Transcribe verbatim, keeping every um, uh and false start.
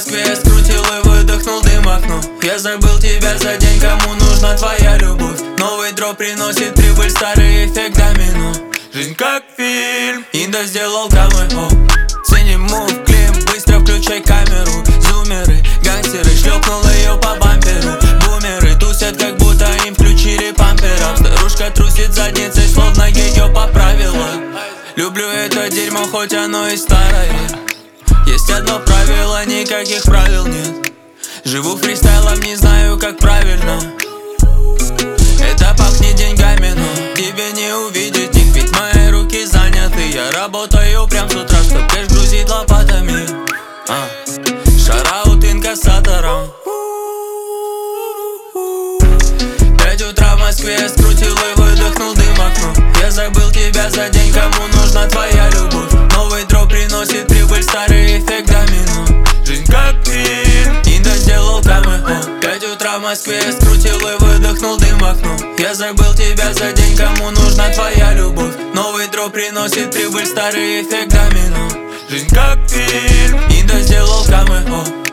Москве я скрутил и выдохнул дым в окно. Я забыл тебя за день, кому нужна твоя любовь. Новый дроп приносит прибыль, старый эффект домино. Жизнь как фильм, Индо сделал камео. Ценим мув, клим, быстро включай камеру. Зумеры, гангстеры, шлепнул ее по бамперу. Бумеры тусят, как будто им включили пампером. Старушка трусит задницей, словно ее поправила. Люблю это дерьмо, хоть оно и старое. Есть одно правило, никаких правил нет. Живу фристайлом, не знаю, как правильно. Это пахнет деньгами, но тебе не увидеть их, ведь мои руки заняты. Я работаю прям с утра, чтоб кэш грузить лопатами. а. Шараут инкассатором. Пять утра в Москве я скрутил и выдохнул дым в окно. Я забыл тебя за день, кому нужна твоя любовь. Новый дроп приносит прибыль, старый эффект домино. Жизнь как фильм, Индо сделал камео. Пять утра в Москве я скрутил и выдохнул дым в окно. Я забыл тебя за день, кому нужна твоя любовь. Новый дроп приносит прибыль, старый эффект домино. Жизнь как фильм, Индо сделал камео.